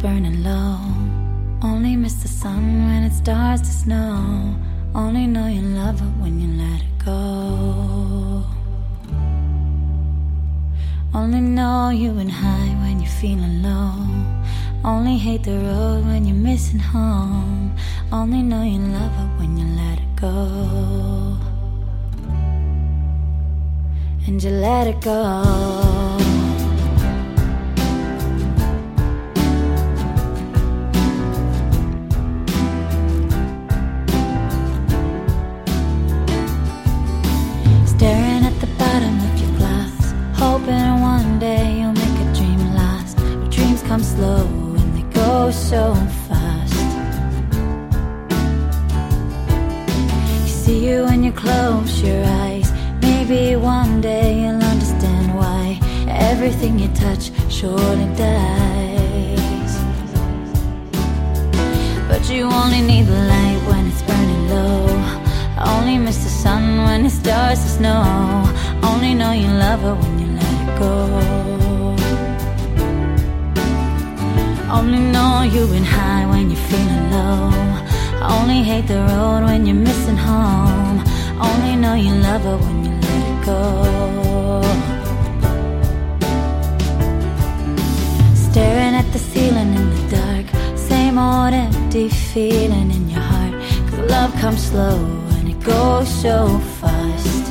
burning low. Only miss the sun when it starts to snow. Only know you love it when you let it go. Only know you've been high when you're feeling low. Only hate the road when you're missing home. Only know you love it when you let it go. And you let it go. Staring at the bottom of your glass, hoping one day you'll make a dream last. But dreams come slow and they go so fast. You see you when you close your eyes. Maybe one day you'll understand why everything you touch surely dies. But you only need the light when it's burning low. Only miss the sun when it starts to snow. Only know you love her when you let it go. Only know you've been high when you're feeling low. Only hate the road when you're missing home. Only know you love her when you let it go. Staring at the ceiling in the dark, same old empty feeling in your heart. 'Cause love comes slow and it goes so fast.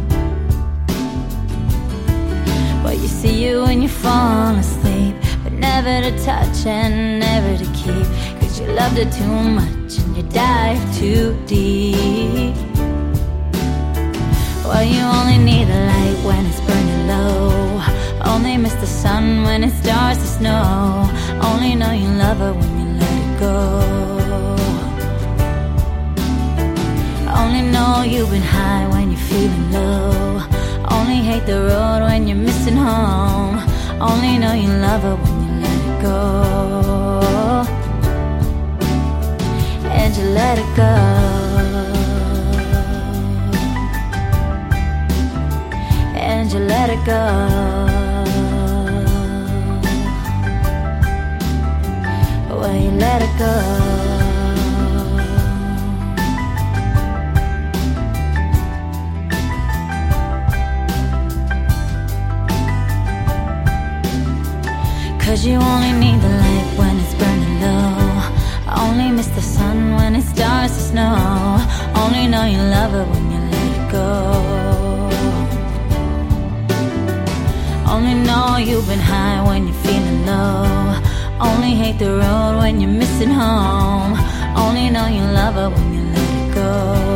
But you see you when you fall asleep, but never to touch and never to keep. 'Cause you loved it too much and you dive too deep. Well, you only need the light when it's burning low. Only miss the sun when it starts to snow. Only know you love her when you let it go. Only know you've been high when you're feeling low. Only hate the road when you're missing home. Only know you love her when you let it go. And you let it go. And you let it go. Well, you let it go. Cause you only need the light when it's burning low. Only miss the sun when it starts to snow. Only know you love her when you let it go. Only know you've been high when you're feeling low. Only hate the road when you're missing home. Only know you love her when you let it go.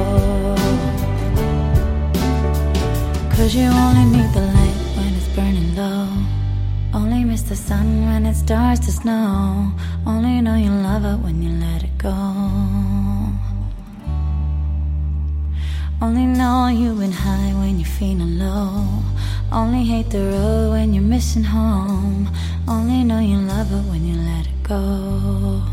Cause you only need the light when it's burning low. Only miss the sun when it starts to snow. Only know you love it when you let it go. Only know you've been high when you're feeling low. Only hate the road when you're missing home. Only know you love it when you let it go.